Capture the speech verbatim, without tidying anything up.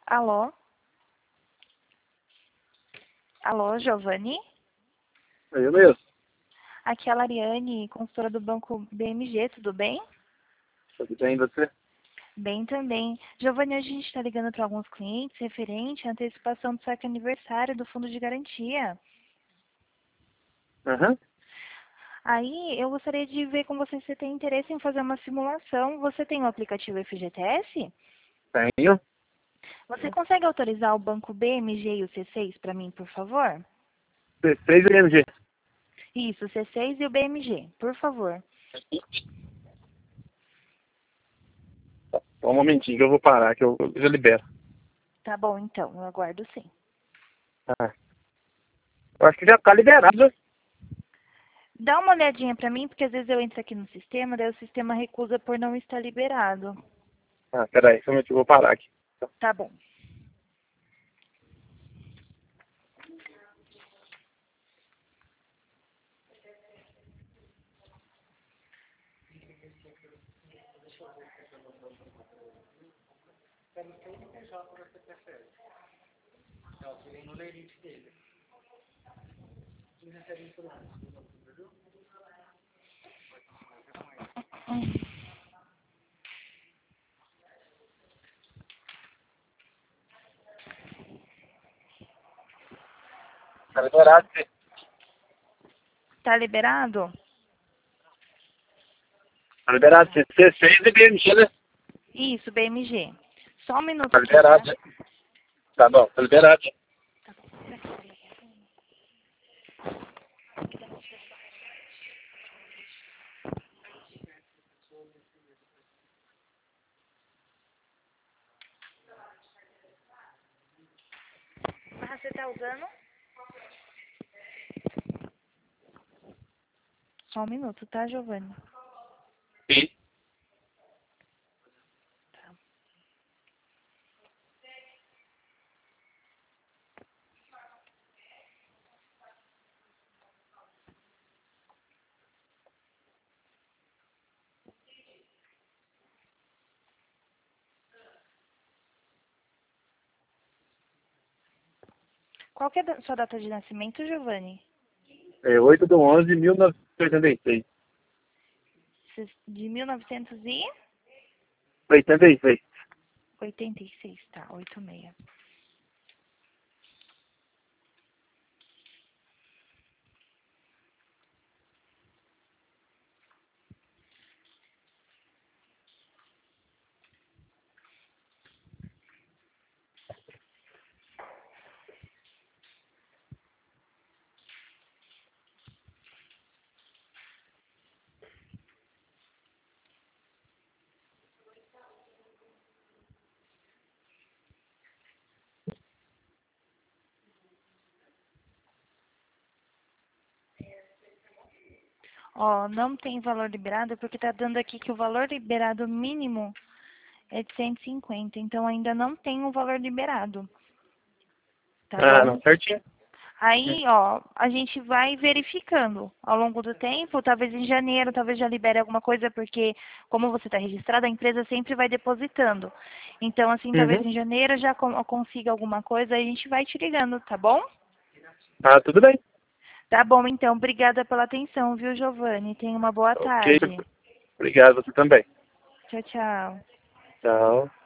Alô? Alô, Giovanni? É eu mesmo. Aqui é a Lariane, consultora do Banco B M G, tudo bem? Tudo bem, e você? Bem também. Giovanni, hoje a gente está ligando para alguns clientes referente à antecipação do saque aniversário do Fundo de Garantia. Aham. Aí, eu gostaria de ver com você se você tem interesse em fazer uma simulação. Você tem o aplicativo F G T S? Tenho. Você consegue autorizar o Banco B M G e o C seis para mim, por favor? C seis e M G. Isso, o C seis e o B M G, por favor. Só um momentinho que eu vou parar, que eu, eu já libero. Tá bom, então, eu aguardo sim. Ah. Eu acho que já tá liberado. Dá uma olhadinha pra mim, porque às vezes eu entro aqui no sistema, daí o sistema recusa por não estar liberado. Ah, peraí, só um momentinho, eu vou parar aqui. Tá bom. Tá liberado, sim. Tá liberado? Tá liberado, sim. C seis e B M G, né? Isso, B M G. Só um minuto Tá aqui, tá? liberado, né? Tá bom, tá liberado. Ah, você tá usando? Só um minuto, tá, Giovanni? Sim. Qual que é a sua data de nascimento, Giovanni? É oito de onze de mil novecentos e oitenta e seis. De mil novecentos e oitenta e seis. oitenta e seis, tá, oitenta e seis. Ó, não tem valor liberado porque tá dando aqui que o valor liberado mínimo é de cento e cinquenta, então ainda não tem o valor liberado. Tá Ah, bom? não, certinho. Aí, ó, a gente vai verificando ao longo do tempo, talvez em janeiro, talvez já libere alguma coisa, porque como você está registrado, a empresa sempre vai depositando. Então, assim, talvez Uhum. em janeiro já con- consiga alguma coisa, aí a gente vai te ligando, tá bom? Ah, tudo bem. Tá bom, então. Obrigada pela atenção, viu, Giovanni? Tenha uma boa Ok. tarde. Obrigado, você também. Tchau, tchau. Tchau.